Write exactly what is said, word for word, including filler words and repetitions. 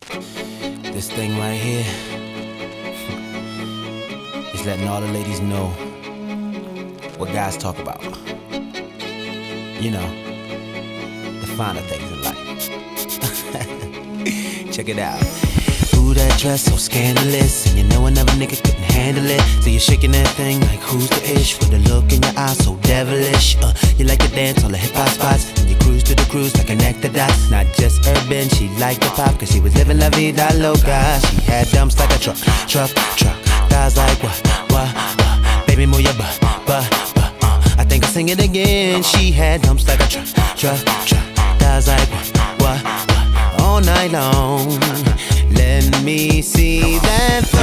This thing right here is letting all the ladies know what guys talk about. You know, the finer things in life. Check it out. Ooh, that dress so scandalous, and you know another nigga couldn't handle it. So you're shaking that thing like who's the ish, with a look in your eyes so devilish. Uh, you like to dance on the hip hop spots, and you cruise to the cruise like connect the dots. Not just urban, she liked the pop, cause she was living la vida loca. She had dumps like a truck, truck, truck. Thighs like what, what, what? Baby, move your butt, butt, butt. Uh, I think I'll sing it again. She had dumps like a truck, truck, truck. Thighs like what, what, what? All night long. Let me see that.